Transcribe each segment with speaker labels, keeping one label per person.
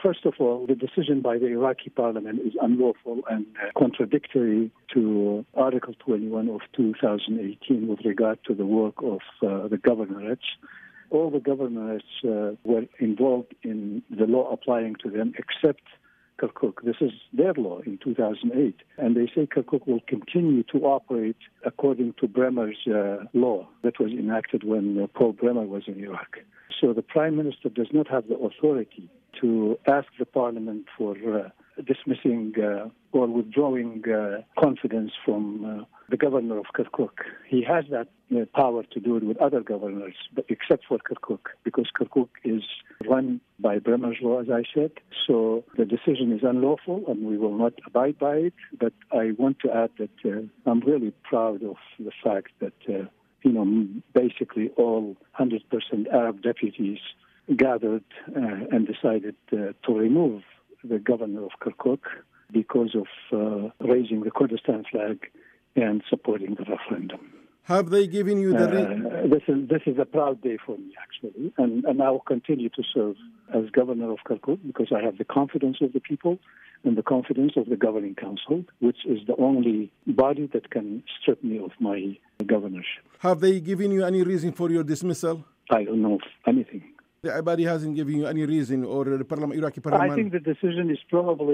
Speaker 1: First of all, the decision by the Iraqi parliament is unlawful and contradictory to Article 21 of 2018 with regard to the work of the governorates. All the governorates were involved in the law applying to them except Kirkuk. This is their law in 2008. And they say Kirkuk will continue to operate according to Bremer's law that was enacted when Paul Bremer was in Iraq. So the Prime Minister does not have the authority to ask the Parliament for dismissing or withdrawing confidence from the governor of Kirkuk. He has that power to do it with other governors, but except for Kirkuk, because Kirkuk is run by Bremer's law, as I said. So the decision is unlawful, and we will not abide by it. But I want to add that I'm really proud of the fact that basically all 100% Arab deputies gathered and decided to remove the governor of Kirkuk because of raising the Kurdistan flag and supporting the referendum.
Speaker 2: Have they given you the...
Speaker 1: This is a proud day for me, actually, and I will continue to serve as governor of Kirkuk because I have the confidence of the people and the confidence of the governing council, which is the only body that can strip me of my governorship.
Speaker 2: Have they given you any reason for your dismissal?
Speaker 1: I don't know anything.
Speaker 2: The Abadi hasn't given you any reason, or the Iraqi parliament?
Speaker 1: I think the decision is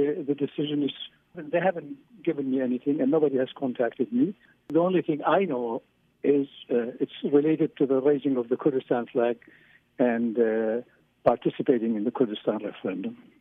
Speaker 1: they haven't given me anything, and nobody has contacted me. The only thing I know is it's related to the raising of the Kurdistan flag and participating in the Kurdistan referendum.